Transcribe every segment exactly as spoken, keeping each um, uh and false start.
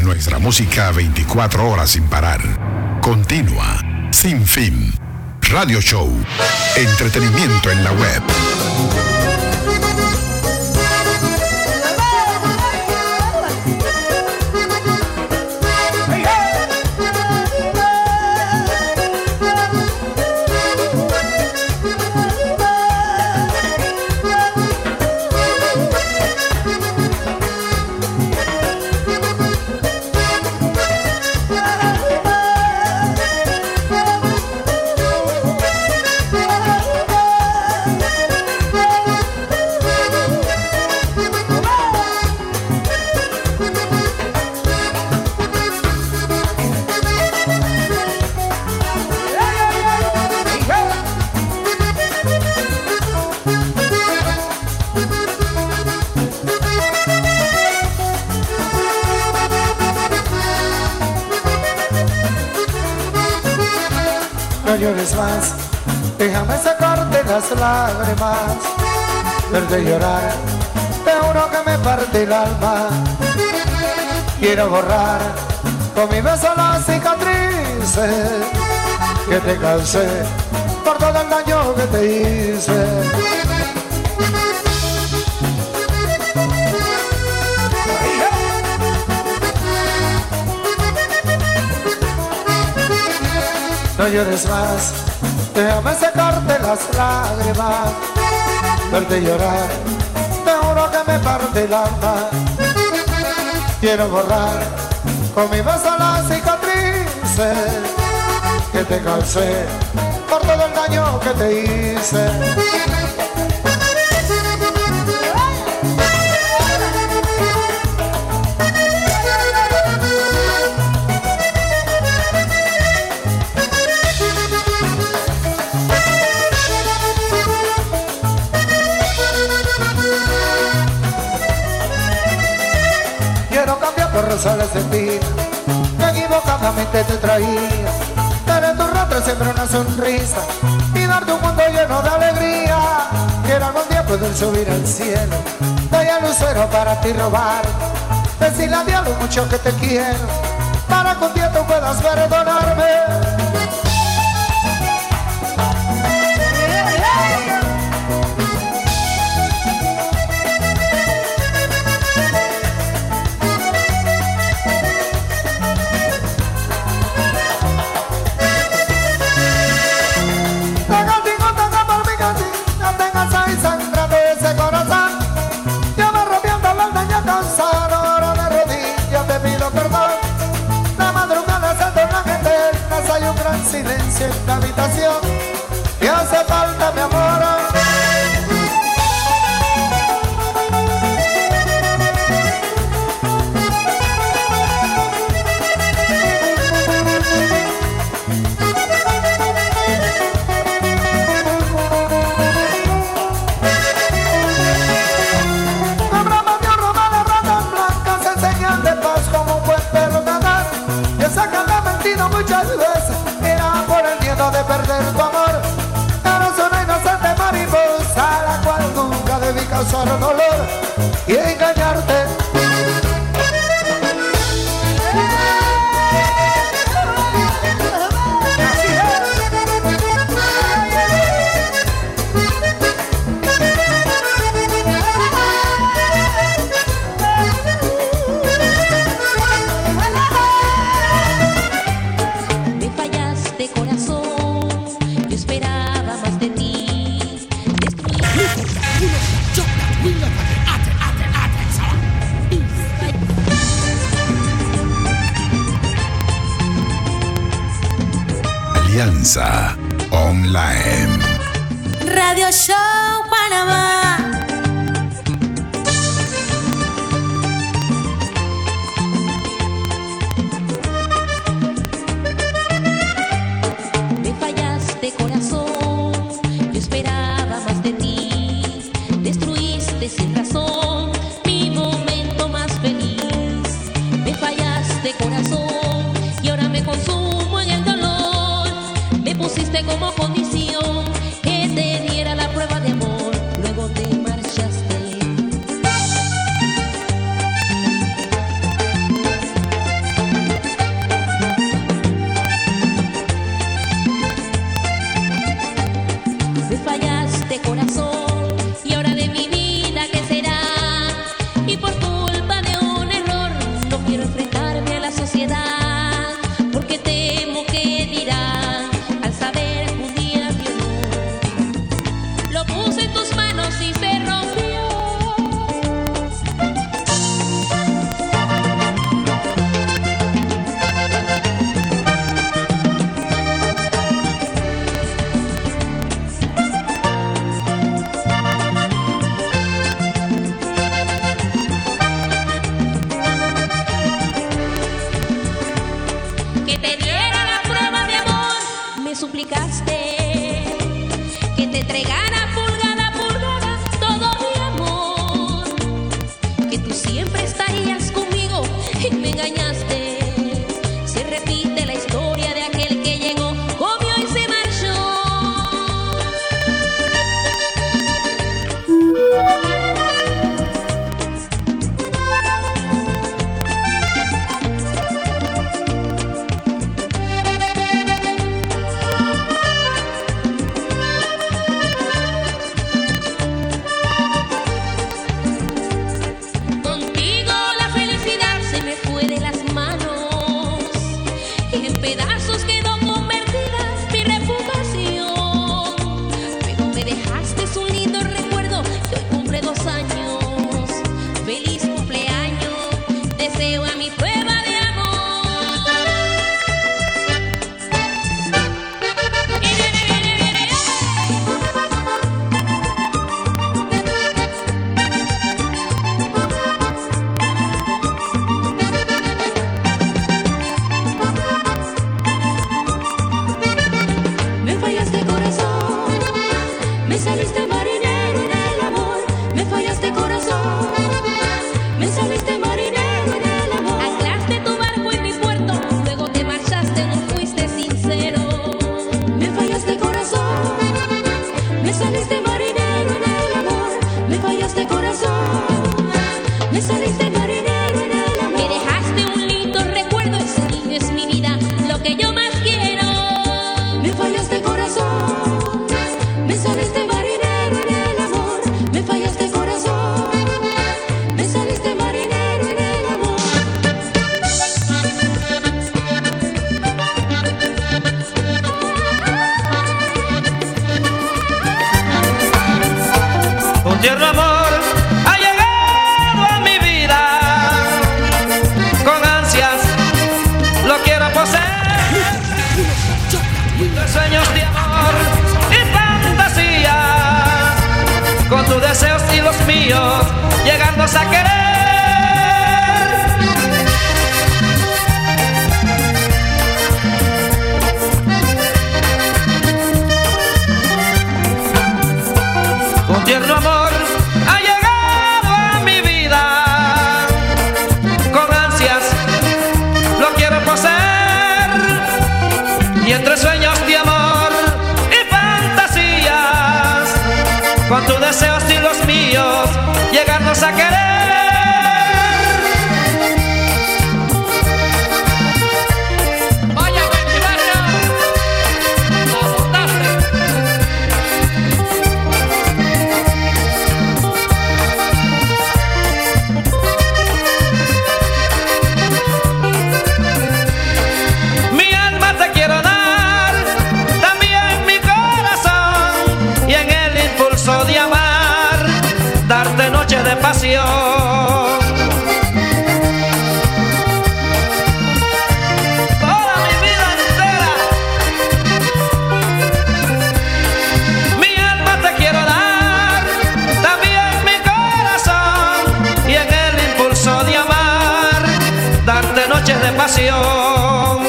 nuestra música veinticuatro horas sin parar. Continua, sin fin. Radio Show. Entretenimiento en la web. No llores más, déjame sacarte las lágrimas. Verte llorar, te juro que me parte el alma. Quiero borrar con mi beso las cicatrices que te causé por todo el daño que te hice. No llores más, déjame secarte las lágrimas. Verte llorar, te juro que me parte el alma. Quiero borrar con mi beso las cicatrices que te causé por todo el daño que te hice. Rosales de ti, que equivocadamente te traía. Daré tu rostro siempre una sonrisa y darte un mundo lleno de alegría. Quiero algún día poder subir al cielo, doy al lucero para ti robar. Decirle a Dios lo mucho que te quiero, para que un día tú puedas perdonarme. Silencio en la habitación, y hace falta mi amor. No brama de roba de ratas blancas, enseñan de paz como un buen perro nadar. Y esa que me ha mentido muchas veces de perder tu amor. Eres una inocente mariposa a la cual nunca debí causar dolor y engañarte. Alianza Online. Radio Show Panamá. Me fallaste, corazón, yo esperaba más de ti. Destruiste sin razón mi momento más feliz. Me fallaste, corazón, y ahora me consumo en el dolor. Me pusiste como condición que te diera la prueba de amor, luego te marchaste. engañaste. Se repite la historia de aquel que llegó, comió y se marchó. Contigo la felicidad se me fue de las manos y en pedazos quedó convertida mi reputación. Pero me dejaste un lindo recuerdo que hoy cumple dos años. Feliz cumpleaños, deseo a mi prueba de amor. Y viene, viene, viene, Me fallaste corazón, me saliste marinero en el amor. Me fallaste corazón, me saliste marinero en el amor. Anclaste tu barco en mi puerto, luego te marchaste, no fuiste sincero. Me fallaste corazón, me saliste marinero en el amor. Me fallaste corazón, me saliste marinero en el amor. Me dejaste un lindo recuerdo, ese niño es mi vida, lo que yo más quiero. Me fallaste corazón, me saliste marinero en el amor. Me fallaste corazón, me saliste marinero en el amor. Un tierno amor ha llegado a mi vida, con ansias lo quiero poseer. De sueños de amor y fantasía, con tus deseos y los míos, llegándonos a querer. Un tierno amor ha llegado a mi vida, con ansias lo quiero poseer. Y entre sueños de amor y fantasías, con tus deseos y los míos, llegarnos a querer. Vaya ventilación, abordaste. Mi alma te quiero dar, también mi corazón, y en el impulso de amar, darte noche de pasión. Toda mi vida entera, mi alma te quiero dar, también mi corazón, y en el impulso de amar, darte noches de pasión.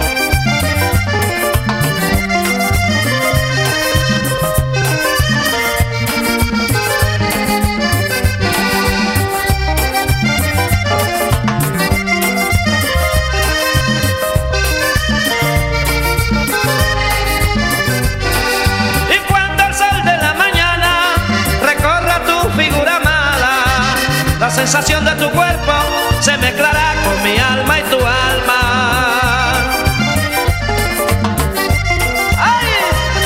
Y cuando el sol de la mañana recorra tu figura mala, la sensación de tu cuerpo se mezclará con mi alma y tu alma. ¡Ay!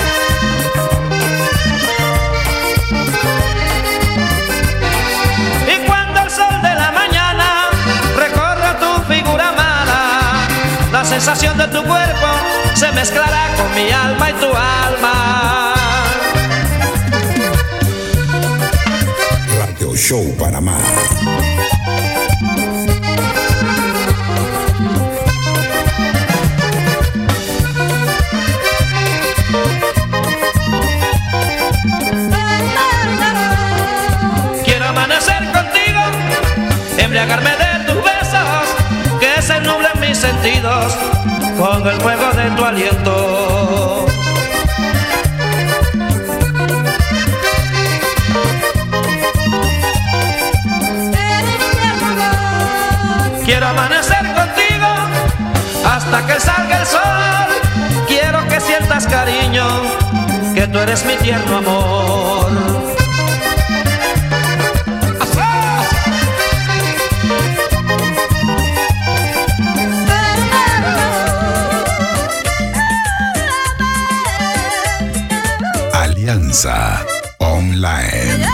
Y cuando el sol de la mañana recorra tu figura mala, la sensación de tu cuerpo se mezclará con mi alma y tu alma. Radio Show Panamá. Quiero amanecer contigo, embriagarme de tus besos, que se nublen mis sentidos con el fuego de tu aliento. Quiero amanecer contigo, hasta que salga el sol. Quiero que sientas cariño, que tú eres mi tierno amor. Alianza Online.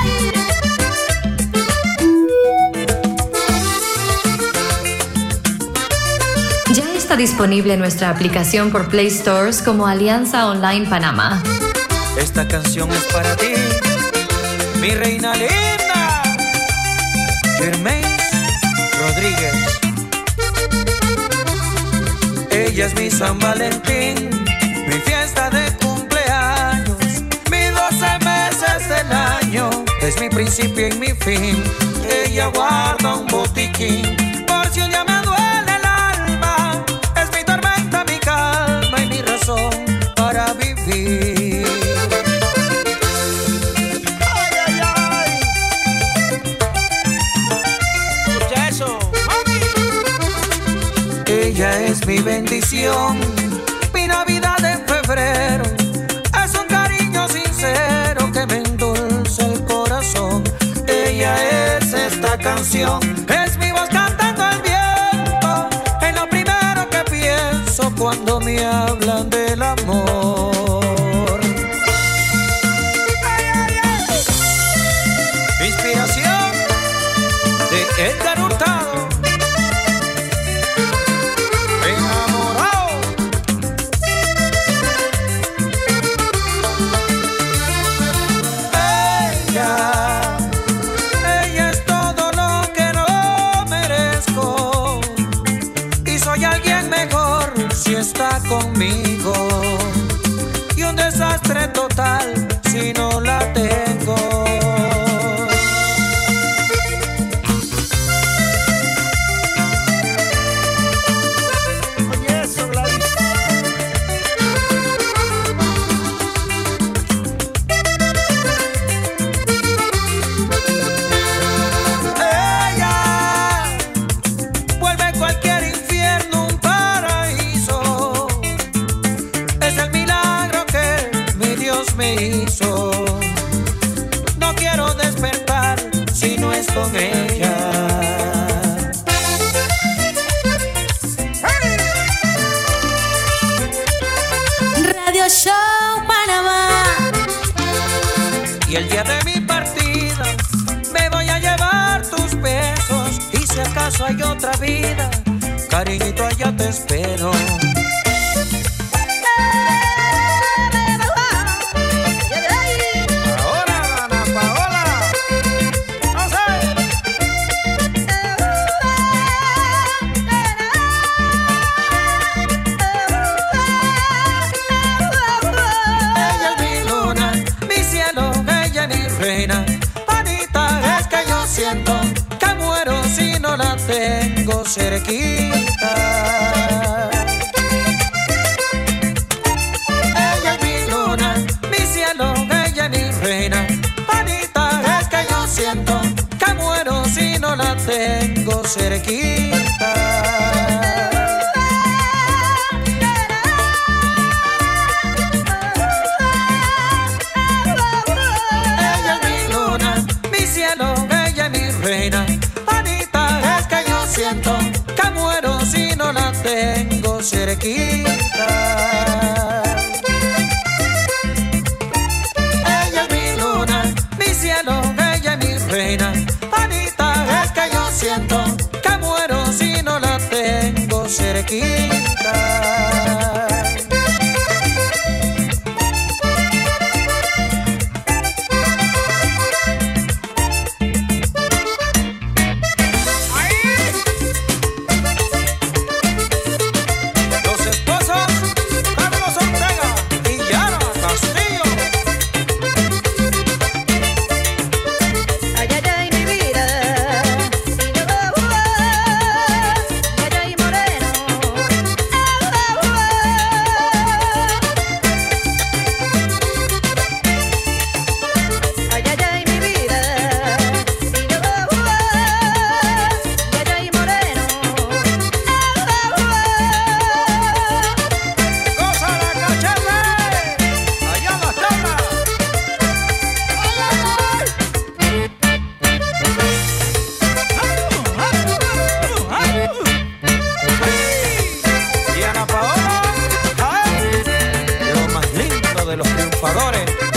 Ya está disponible nuestra aplicación por Play Stores como Alianza Online Panamá. Esta canción es para ti, mi reina linda, Germaine Rodríguez. Ella es mi San Valentín, mi fiesta de cumpleaños, mis doce meses del año, es mi principio y mi fin. Ella guarda un botiquín por si un día me duele el alma, es mi tormenta, mi calma y mi razón para vivir. Ay, ay, ay. Escucha eso, mami. Ella es mi bendición, mi Navidad en febrero, es un cariño sincero que me endulza el corazón. Ella es esta canción, es mi voz cantando al viento, es lo primero que pienso cuando me hablan del amor. Ay, ay, ay. Inspiración de Edgar Hurtado. Enamorado. Ella, ella es todo lo que no merezco y soy alguien mejor si está conmigo, y un desastre total si no la tengo. Oye eso, Gladys. Ella vuelve cualquier infierno un paraíso, es el milagro que mi Dios me hizo. No quiero despertar si no es con ella. Radio Show Panamá. Y el día de mi partida me voy a llevar tus besos, y si acaso hay otra vida, cariñito, allá te espero. Ahora, Ana Paola, vamos a ver. Ella es mi luna, mi cielo, ella es mi reina. Anita, es que yo siento que muero si no la tengo cerquita. Ella es mi luna, mi cielo, ella es mi reina. Anita, es que yo siento que muero si no la tengo cerquita. Ella es mi luna, mi cielo, ella es mi reina. Anita, es que yo siento que muero si no la tengo cerquita. Ella es mi luna, mi cielo, ella es mi reina. Anita, es que yo siento que muero si no la tengo cerquita. Los esposos Carlos Ortega y Yara Castillo. Ay, ay, ay, mi vida, y yo, ay, ay, moreno, triunfadores.